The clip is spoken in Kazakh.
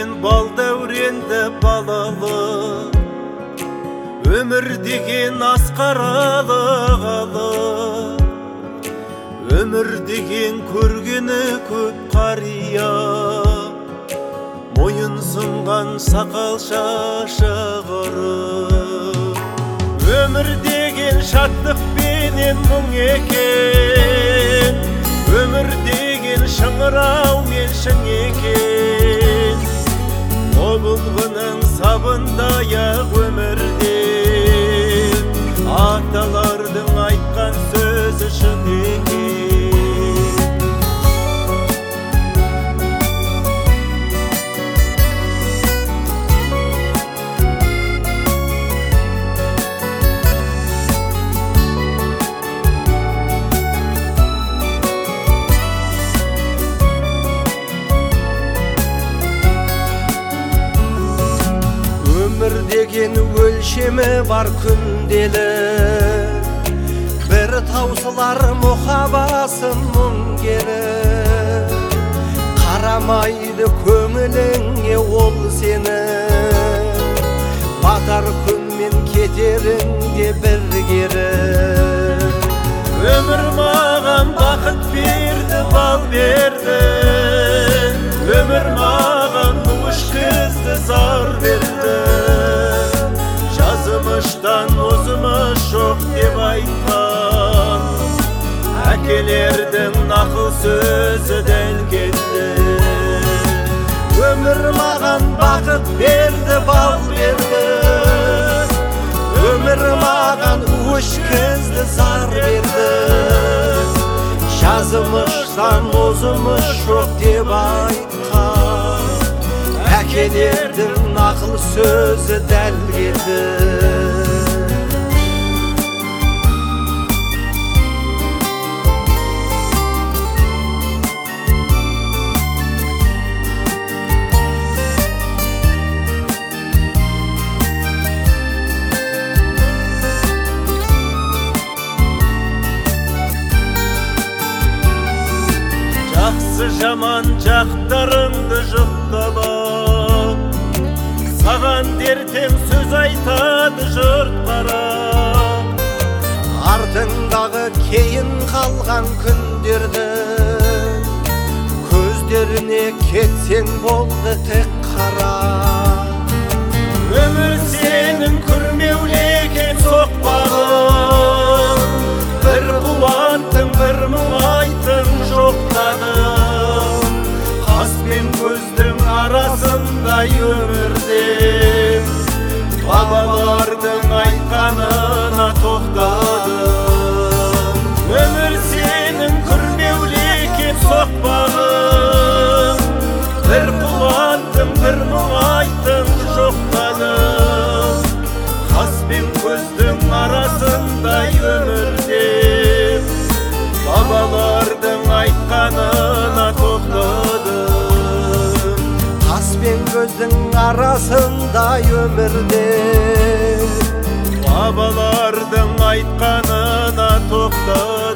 деген бал дәуренді балалық, өмір деген асқаралық, өмір деген көргені көп қария, мойын сынған сақал шашы құрып. Өмір деген шаттық пенен мұң екен, өмір деген шыңырау мен шың екен. Тобылғының сабындай-ақ өмірде аталардың айтқан сөзі шын екен. Өмір деген өлшемі бар күнделі, бір таусылар мұхабасын мұң келі. Қарамайды көңіліңе ол сені, батар күнмен кетеріңде бір кері. Өмір маған бақыт берді, бал берді, өмір маған туғыш қызды зар берді. Жазымыштан озымыш жоқ деп айтқан әкелердің нақыл сөзі дәл келді. Өмір маған бақыт берді, бал берді, өмір маған туғыш қызды зар берді. Жазымыштан озымыш жоқ деп айтқан әкелердің нақыл сөзі дәл келді. Жақсы жаман жақтарыңды жұқталап, саған дертем сөз айтады жұрт қарап. Артыңдағы кейін қалған күндерді көздеріне кетсең болды тек қара. Өмір сенің күрмеулекен соқпағын, бір қуаттың бір мұңайтын жоқтадым. Қас пен көздің арасындай өмірде бабалардың айтқанына тоқтадым. Өмір сенің күрмеулекен соқпағын, бір қуаттың бір мұңайтын жоқтадым. Қас пен көздің арасындай өмірде бабалардың айтқанына тоқтадым. Қас пен көздің арасындай өмірде бабалардың айтқанына тоқтадым.